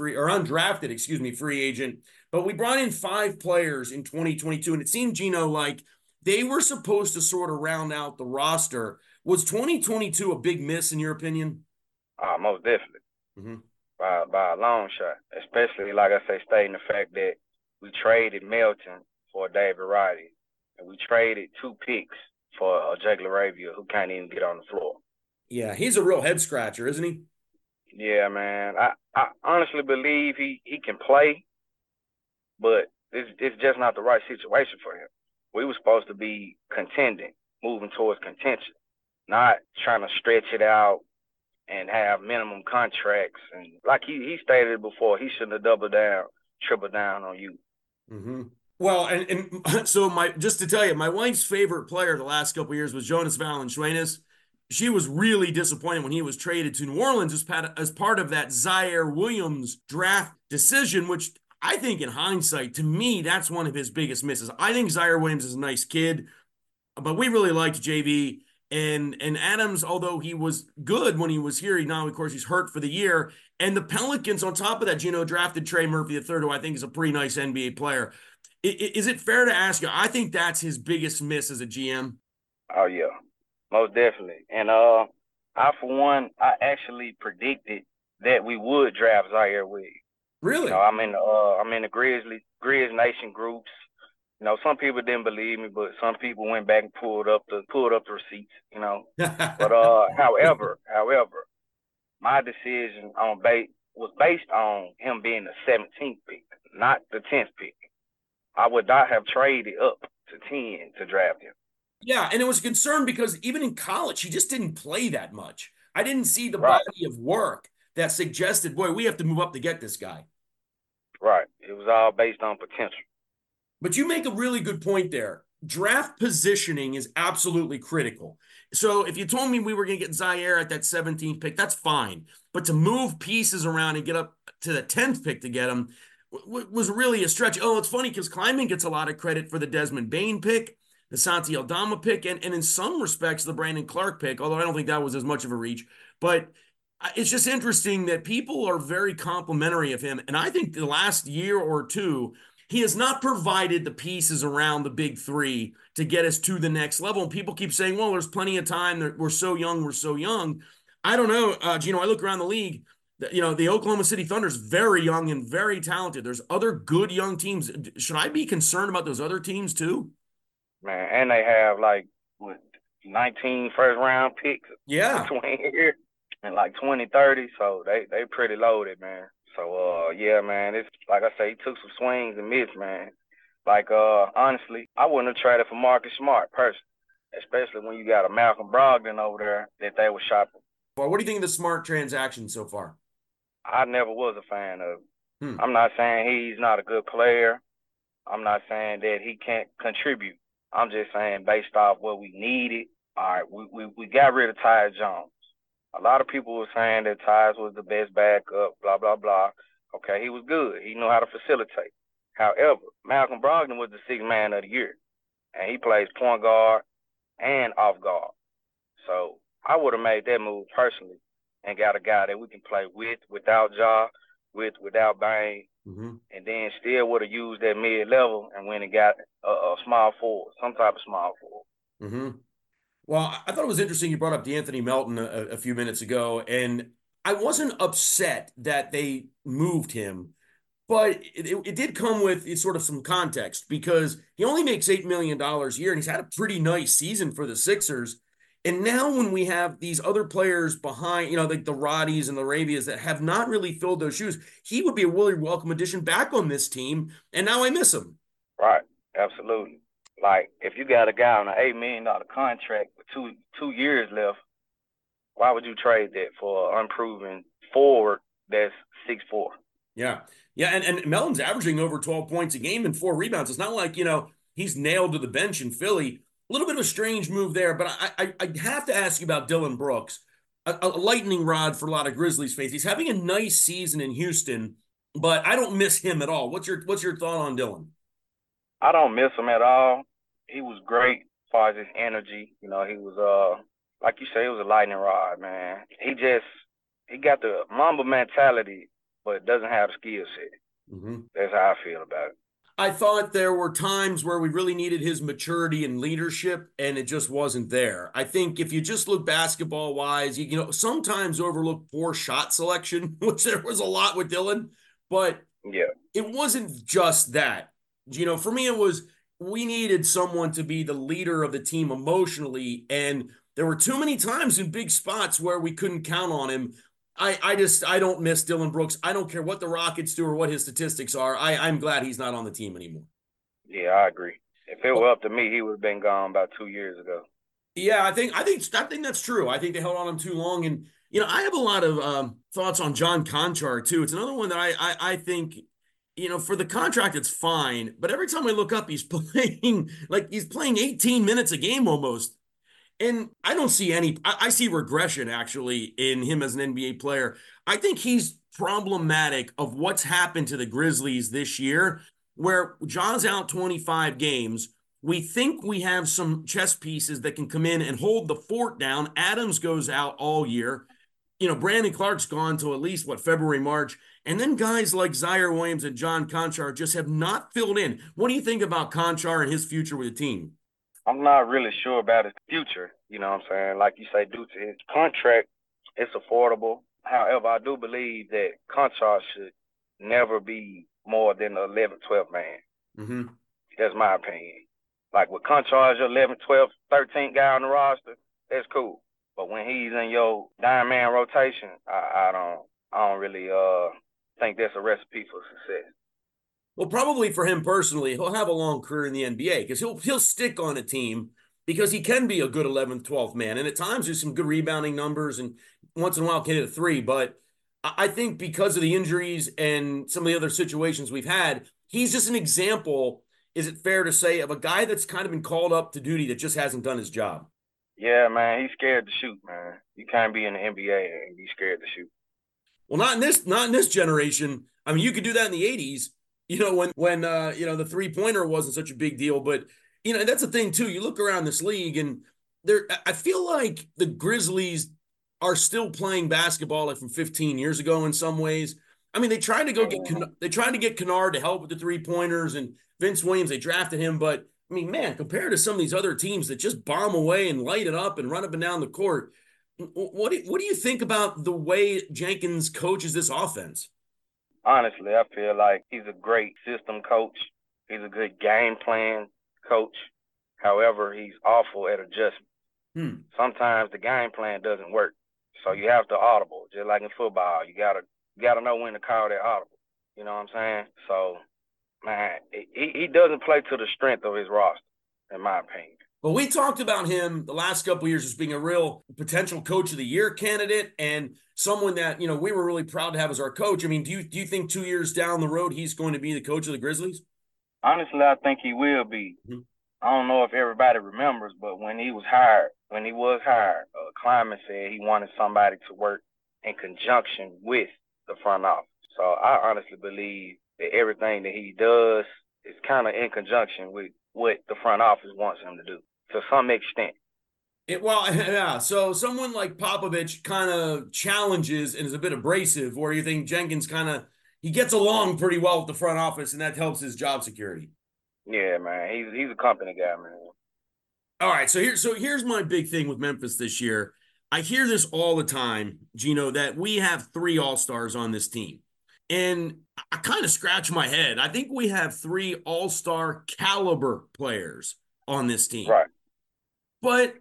free agent, but we brought in 5 players in 2022, and it seemed, Gino, like they were supposed to sort of round out the roster. Was 2022 a big miss in your opinion? Most definitely. By a long shot, especially, like I say, stating the fact that we traded Melton for David Roddy, and we traded 2 picks for Jake LaRavia, who can't even get on the floor. Yeah, he's a real head scratcher, isn't he? Yeah, man. I honestly believe he can play, but it's just not the right situation for him. We were supposed to be contending, moving towards contention, not trying to stretch it out and have minimum contracts. And like he stated it before, he shouldn't have doubled down, tripled down on you. Well, and so just to tell you, my wife's favorite player the last couple of years was Jonas Valanciunas. She was really disappointed when he was traded to New Orleans as part of that Zaire Williams draft decision, which I think in hindsight, to me, that's one of his biggest misses. I think Zaire Williams is a nice kid, but we really liked JV. And Adams, although he was good when he was here, now, of course, he's hurt for the year. And the Pelicans, on top of that, Gino, drafted Trey Murphy III, who I think is a pretty nice NBA player. Is it fair to ask you? I think that's his biggest miss as a GM. Oh, yeah, most definitely. And I, for one, I actually predicted that we would draft Zaire Williams. Really? I'm in the Grizz Nation groups. Some people didn't believe me, but some people went back and pulled up the receipts. But however, my decision was based on him being the 17th pick, not the 10th pick. I would not have traded up to 10 to draft him. Yeah, and it was a concern because even in college, he just didn't play that much. I didn't see the Right. body of work that suggested, boy, we have to move up to get this guy. Right. It was all based on potential. But you make a really good point there. Draft positioning is absolutely critical. So if you told me we were going to get Zaire at that 17th pick, that's fine. But to move pieces around and get up to the 10th pick to get him was really a stretch. Oh, it's funny because Kleiman gets a lot of credit for the Desmond Bane pick, the Santi Aldama pick, and in some respects, the Brandon Clark pick, although I don't think that was as much of a reach. But it's just interesting that people are very complimentary of him. And I think the last year or two, he has not provided the pieces around the big three to get us to the next level. And people keep saying, well, there's plenty of time. We're so young. We're so young. I don't know. Gino, I look around the league. The Oklahoma City Thunder is very young and very talented. There's other good young teams. Should I be concerned about those other teams too? Man, and they have 19 first-round picks between here and 2030. So they pretty loaded, man. So, yeah, man, it's like I say, he took some swings and missed, man. Honestly, I wouldn't have traded for Marcus Smart, personally, especially when you got a Malcolm Brogdon over there that they were shopping. Well, what do you think of the Smart transaction so far? I never was a fan of him. I'm not saying he's not a good player. I'm not saying that he can't contribute. I'm just saying based off what we needed. All right, we got rid of Tyus Jones. A lot of people were saying that Tyus was the best backup, blah, blah, blah. Okay, he was good. He knew how to facilitate. However, Malcolm Brogdon was the sixth man of the year, and he plays point guard and off guard. So I would have made that move personally and got a guy that we can play with, without Ja, without Bane, and then still would have used that mid-level and went and got a small forward, some type of small forward. Well, I thought it was interesting you brought up DeAnthony Melton a few minutes ago, and I wasn't upset that they moved him, but it did come with sort of some context because he only makes $8 million a year, and he's had a pretty nice season for the Sixers. And now when we have these other players behind, like the Roddies and the Rabias that have not really filled those shoes, he would be a really welcome addition back on this team, and now I miss him. Right, absolutely. If you got a guy on an $8 million contract with two years left, why would you trade that for an unproven forward that's 6'4"? Yeah. And Melton's averaging over 12 points a game and 4 rebounds. It's not like, he's nailed to the bench in Philly. A little bit of a strange move there, but I have to ask you about Dillon Brooks, a lightning rod for a lot of Grizzlies fans. He's having a nice season in Houston, but I don't miss him at all. What's your thought on Dillon? I don't miss him at all. He was great as far as his energy. He was, like you say, he was a lightning rod, man. He got the Mamba mentality, but doesn't have the skill set. That's how I feel about it. I thought there were times where we really needed his maturity and leadership, and it just wasn't there. I think if you just look basketball-wise, you sometimes overlook poor shot selection, which there was a lot with Dillon, but it wasn't just that. For me, it was we needed someone to be the leader of the team emotionally, and there were too many times in big spots where we couldn't count on him. I don't miss Dillon Brooks. I don't care what the Rockets do or what his statistics are. I'm glad he's not on the team anymore. Yeah, I agree. If it were up to me, he would have been gone about 2 years ago. Yeah, I think that's true. I think they held on him too long, and I have a lot of thoughts on John Konchar too. It's another one that I think. For the contract, it's fine. But every time I look up, he's playing 18 minutes a game almost. And I don't see I see regression actually in him as an NBA player. I think he's problematic of what's happened to the Grizzlies this year, where John's out 25 games. We think we have some chess pieces that can come in and hold the fort down. Adams goes out all year. Brandon Clark's gone to at least February, March. And then guys like Zaire Williams and John Konchar just have not filled in. What do you think about Konchar and his future with the team? I'm not really sure about his future, you know what I'm saying? Like you say, due to his contract, it's affordable. However, I do believe that Konchar should never be more than the 11th, 12th man. That's my opinion. With Konchar as your 11th, 12th, 13th guy on the roster, that's cool. But when he's in your dime man rotation, I don't really think that's a recipe for success. Well, probably for him personally, he'll have a long career in the NBA because he'll stick on a team because he can be a good 11th, 12th man. And at times there's some good rebounding numbers and once in a while can hit a three. But I think because of the injuries and some of the other situations we've had, he's just an example, is it fair to say, of a guy that's kind of been called up to duty that just hasn't done his job? Yeah, man, he's scared to shoot, man. You can't be in the NBA and be scared to shoot. Well, not in this generation. I mean, you could do that in the 80s, when the three-pointer wasn't such a big deal, but that's the thing too. You look around this league and I feel like the Grizzlies are still playing basketball like from 15 years ago in some ways. I mean, they tried to get Kennard to help with the three-pointers and Vince Williams, they drafted him, but I mean, man, compared to some of these other teams that just bomb away and light it up and run up and down the court, what do you think about the way Jenkins coaches this offense? Honestly, I feel like he's a great system coach. He's a good game plan coach. However, he's awful at adjustment. Sometimes the game plan doesn't work, so you have to audible. Just like in football, you gotta know when to call that audible. You know what I'm saying? So, man, he doesn't play to the strength of his roster, in my opinion. Well, we talked about him the last couple of years as being a real potential coach of the year candidate and someone that, we were really proud to have as our coach. I mean, do you think 2 years down the road he's going to be the coach of the Grizzlies? Honestly, I think he will be. Mm-hmm. I don't know if everybody remembers, but when he was hired, Kleiman said he wanted somebody to work in conjunction with the front office. So I honestly believe that everything that he does is kind of in conjunction with what the front office wants him to do, to some extent. Yeah. So someone like Popovich kind of challenges and is a bit abrasive, or you think Jenkins he gets along pretty well with the front office and that helps his job security? Yeah, man. He's a company guy, man. All right. So here's my big thing with Memphis this year. I hear this all the time, Gino, that we have 3 all-stars on this team. And I kind of scratch my head. I think we have 3 all-star caliber players on this team. Right. But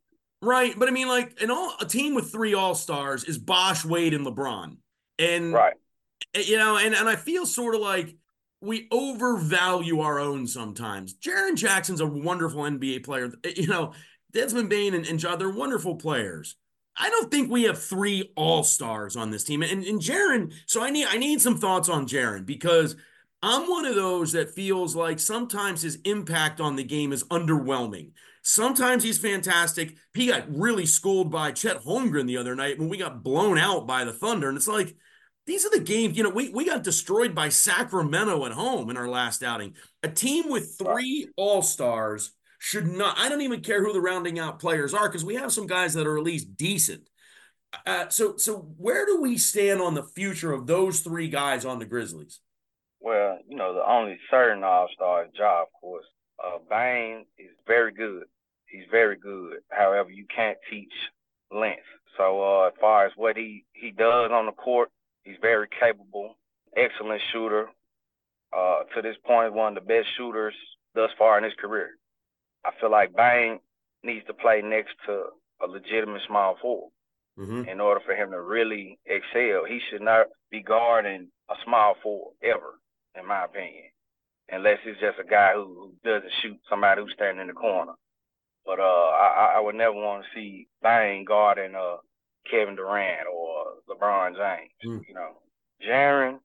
I mean, like a team with 3 all-stars is Bosh, Wade, and LeBron. And right. And I feel sort of like we overvalue our own sometimes. Jaren Jackson's a wonderful NBA player. Desmond Bane and Ja, they're wonderful players. I don't think we have 3 all-stars on this team. And Jaren, so I need some thoughts on Jaren because I'm one of those that feels like sometimes his impact on the game is underwhelming. Sometimes he's fantastic. He got really schooled by Chet Holmgren the other night when we got blown out by the Thunder. And it's like, these are the games, we got destroyed by Sacramento at home in our last outing. A team with 3 all-stars should not, I don't even care who the rounding out players are because we have some guys that are at least decent. So where do we stand on the future of those 3 guys on the Grizzlies? Well, the only certain all-star is Ja, of course. Bane is very good. He's very good. However, you can't teach length. So as far as what he does on the court, he's very capable, excellent shooter. To this point, one of the best shooters thus far in his career. I feel like Bane needs to play next to a legitimate small forward in order for him to really excel. He should not be guarding a small forward ever, in my opinion, unless it's just a guy who doesn't shoot somebody who's standing in the corner. But I would never want to see Bane guarding Kevin Durant or LeBron James. Jaren,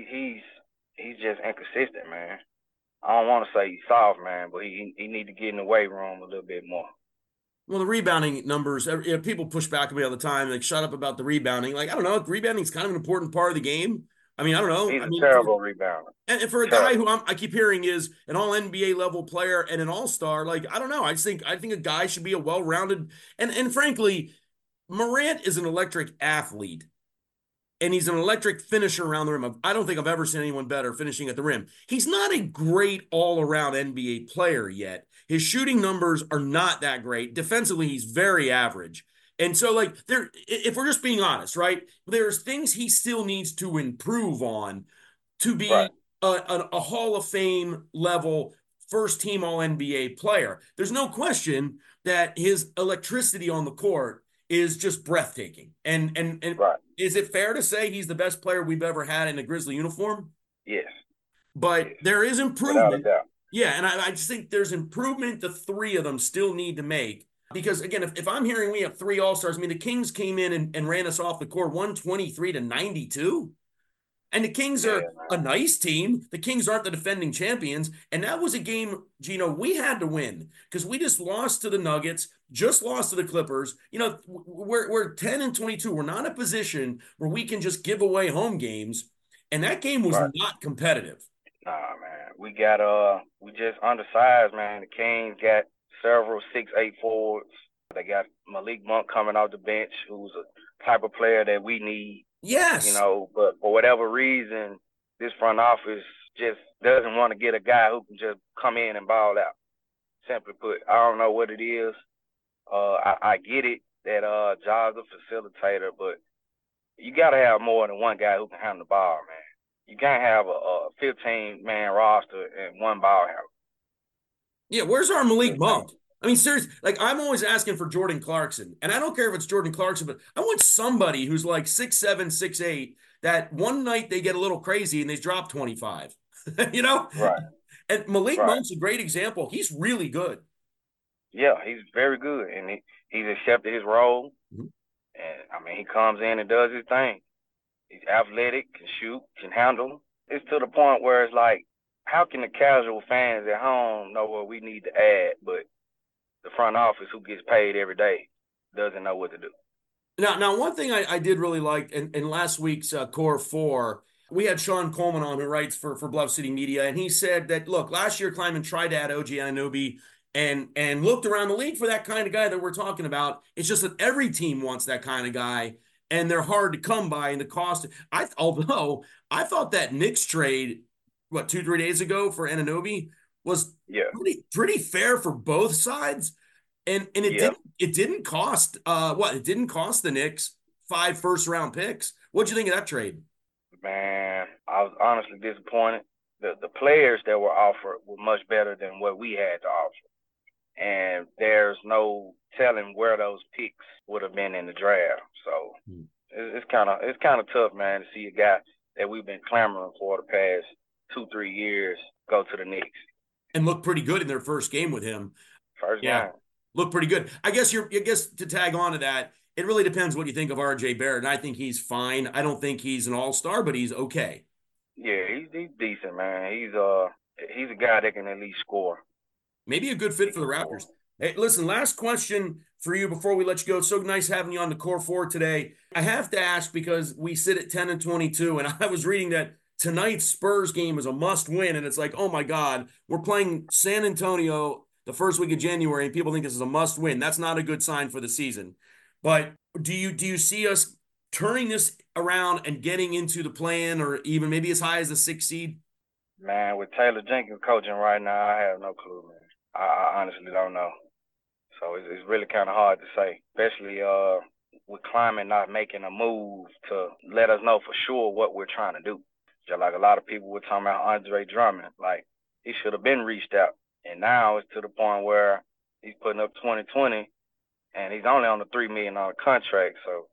he's just inconsistent, man. I don't want to say he's soft, man, but he need to get in the weight room a little bit more. Well, the rebounding numbers, people push back at me all the time, like, shut up about the rebounding. Like, I don't know, rebounding is kind of an important part of the game. I mean, I don't know. He's a terrible rebounder. And for a guy who I keep hearing is an all NBA level player and an all-star, like, I don't know. I think a guy should be a well-rounded, and frankly, Morant is an electric athlete. And he's an electric finisher around the rim. I don't think I've ever seen anyone better finishing at the rim. He's not a great all-around NBA player yet. His shooting numbers are not that great. Defensively, he's very average. And so, like, if we're just being honest, right, there's things he still needs to improve on to be a Hall of Fame level first-team All-NBA player. There's no question that his electricity on the court is just breathtaking. And is it fair to say he's the best player we've ever had in a Grizzly uniform? Yes. but Yes. there is Without a improvement. doubt. Yeah, and I just think there's improvement the three of them still need to make. Because again, if I'm hearing we have three all-stars, I mean, the Kings came in and ran us off the court 123-92. And the Kings Yeah, are a man. nice team. The Kings aren't the defending champions. And that was a game, Gino, we had to win because we just lost to the Nuggets, just lost to the Clippers. You know, we're 10-22. We're not in a position where we can just give away home games. And that game was Right. not competitive. Nah, man. We just undersized, man. The Kings got several 6'8" forwards. They got Malik Monk coming off the bench, who's a type of player that we need, Yes. but for whatever reason, this front office just doesn't want to get a guy who can just come in and ball out. Simply put, I don't know what it is. I get it that Ja's a facilitator, but you got to have more than one guy who can handle the ball, man. You can't have a 15-man roster and one ball handler. Yeah, where's our Malik Just can't. Monk? I mean, seriously, like I'm always asking for Jordan Clarkson, and I don't care if it's Jordan Clarkson, but I want somebody who's like 6'7", 6'8", that one night they get a little crazy and they drop 25. You know? Right, And Malik right. Monk's a great example. He's really good. Yeah, he's very good, and he's accepted his role. Mhm. And, I mean, he comes in and does his thing. He's athletic, can shoot, can handle. It's to the point where it's like, how can the casual fans at home know what we need to add, but the front office who gets paid every day doesn't know what to do? Now, one thing I did really like in last week's Core 4, we had Sean Coleman on who writes for Bluff City Media, and he said that, look, last year Kleiman tried to add OG Anunoby and looked around the league for that kind of guy that we're talking about. It's just that every team wants that kind of guy, and they're hard to come by, and the cost. Although I thought that Knicks trade, 2-3 days ago for Anunoby was Yeah, pretty fair for both sides. And yeah. it didn't cost it didn't cost the Knicks 5 first-round picks. What'd you think of that trade? Man, I was honestly disappointed. The players that were offered were much better than what we had to offer. And there's no telling where those picks would have been in the draft. So it's kind of tough, man, to see a guy that we've been clamoring for the past 2-3 years go to the Knicks. And looked pretty good in their first game with him. First Yeah, game. looked pretty good. I guess to tag on to that, it really depends what you think of RJ Barrett. And I think he's fine. I don't think he's an all-star, but he's okay. Yeah, he's decent, man. He's a guy that can at least score. Maybe a good fit for the Raptors. Hey, listen, last question for you before we let you go. It's so nice having you on the Core 4 today. I have to ask because we sit at 10-22, and I was reading that tonight's Spurs game is a must-win, and it's like, oh my God, we're playing San Antonio the first week of January, and people think this is a must-win. That's not a good sign for the season. But do you see us turning this around and getting into the plan, or even maybe as high as the 6th seed? Man, with Taylor Jenkins coaching right now, I have no clue, man. I honestly don't know. So it's really kind of hard to say, especially with Kleiman not making a move to let us know for sure what we're trying to do. Just like a lot of people were talking about Andre Drummond, like he should have been reached out. And now it's to the point where he's putting up 2020, and he's only on a $3 million contract. So,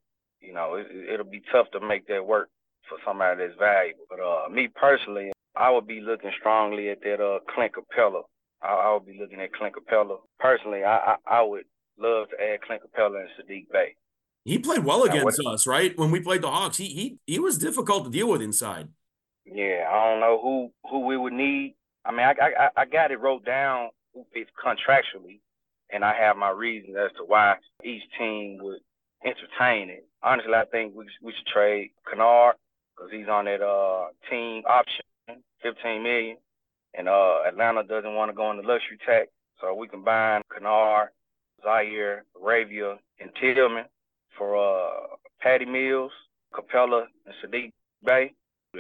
it'll be tough to make that work for somebody that's valuable. But me personally, I would be looking strongly at that Clint Capella. I would be looking at Clint Capella. Personally, I would love to add Clint Capella and Saddiq Bey. He played well against us, right? When we played the Hawks, he was difficult to deal with inside. Yeah, I don't know who we would need. I mean, I got it wrote down who fits contractually, and I have my reasons as to why each team would entertain it. Honestly, I think we should trade Kennard because he's on that team option, $15 million. And Atlanta doesn't want to go on the luxury tax, so we combine Kennard, Zaire, Arabia, and Tillman for Patty Mills, Capella, and Saddiq Bey.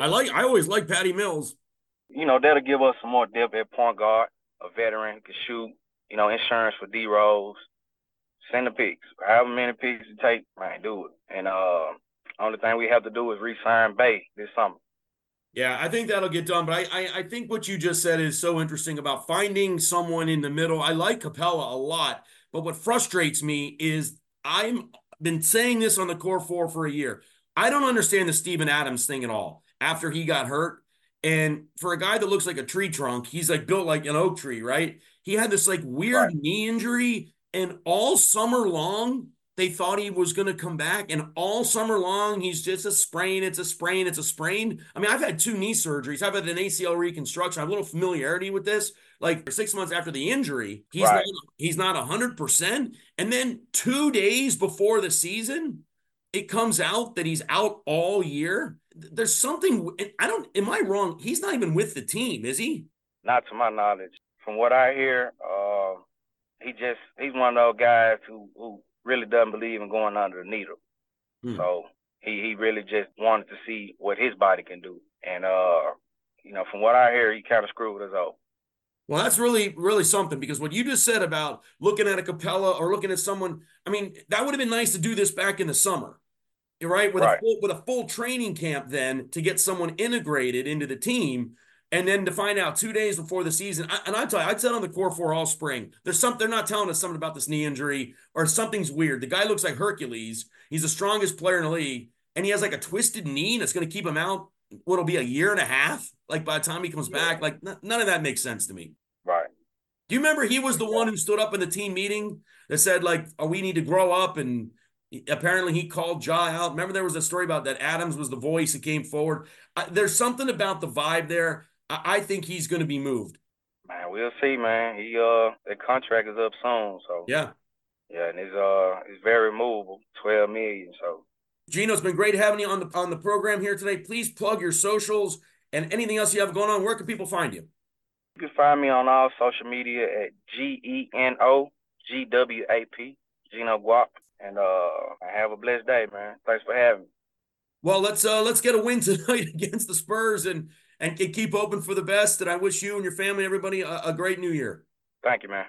I always like Patty Mills. That'll give us some more depth at point guard, a veteran who can shoot, insurance for D-Rose. Send the picks. However many picks it takes, man, do it. And only thing we have to do is re-sign Bey this summer. Yeah, I think that'll get done. But I think what you just said is so interesting about finding someone in the middle. I like Capella a lot, but what frustrates me is I've been saying this on the Core 4 for a year. I don't understand the Steven Adams thing at all. After he got hurt, And for a guy that looks like a tree trunk, he's like built like an oak tree, right? He had this like weird knee injury, and all summer long, they thought he was going to come back. And all summer long, he's just a sprain. It's a sprain. It's a sprain. I mean, I've had 2 knee surgeries. I've had an ACL reconstruction. I have a little familiarity with this. Like 6 months after the injury, he's not 100%. And then 2 days before the season, it comes out that he's out all year. There's something, am I wrong? He's not even with the team, is he? Not to my knowledge. From what I hear, he's one of those guys who really doesn't believe in going under the needle. So he really just wanted to see what his body can do. And, from what I hear, he kind of screwed us over. Well, that's really, really something, because what you just said about looking at a Capella or looking at someone, I mean, that would have been nice to do this back in the summer, right? With a full training camp then to get someone integrated into the team, and then to find out 2 days before the season. I tell you, I'd said on the Core 4 all spring, they're not telling us something about this knee injury, or something's weird. The guy looks like Hercules. He's the strongest player in the league, and he has like a twisted knee that's going to keep him out. What'll be a year and a half? Like by the time he comes back, like none of that makes sense to me. Right. Do you remember he was the one who stood up in the team meeting that said like, "Oh, we need to grow up," and apparently he called Ja out. Remember there was a story about that Adams was the voice that came forward. There's something about the vibe there. I think he's going to be moved. Man, we'll see, man. The contract is up soon, so yeah, and it's very movable, $12 million. So, Gino, it's been great having you on the program here today. Please plug your socials and anything else you have going on. Where can people find you? You can find me on all social media at GENOGWAP, Gino Guap, and have a blessed day, man. Thanks for having me. Well, let's get a win tonight against the Spurs and keep hoping for the best. And I wish you and your family, everybody, a great new year. Thank you, man.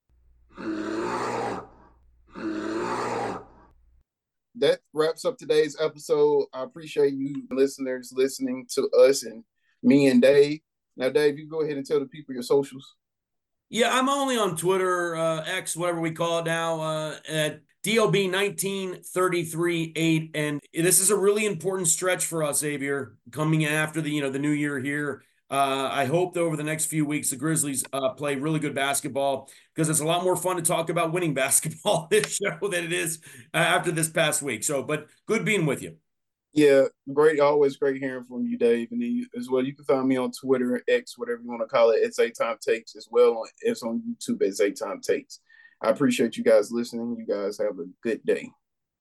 That wraps up today's episode. I appreciate you listeners listening to us and me and Dave. Now, Dave, you go ahead and tell the people your socials. Yeah, I'm only on Twitter, X, whatever we call it now, at DOB19338, and this is a really important stretch for us, Xavier, coming after the new year here. I hope that over the next few weeks the Grizzlies play really good basketball, because it's a lot more fun to talk about winning basketball this show than it is after this past week. So, but good being with you. Yeah, great. Always great hearing from you, Dave. And then as well, you can find me on Twitter, X, whatever you want to call it. It's A-Time Takes as well. It's on YouTube as A-Time Takes. I appreciate you guys listening. You guys have a good day.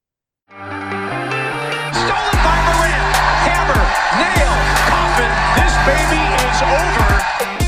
Stolen by Morant. Hammer, nail, coffin. This baby is over.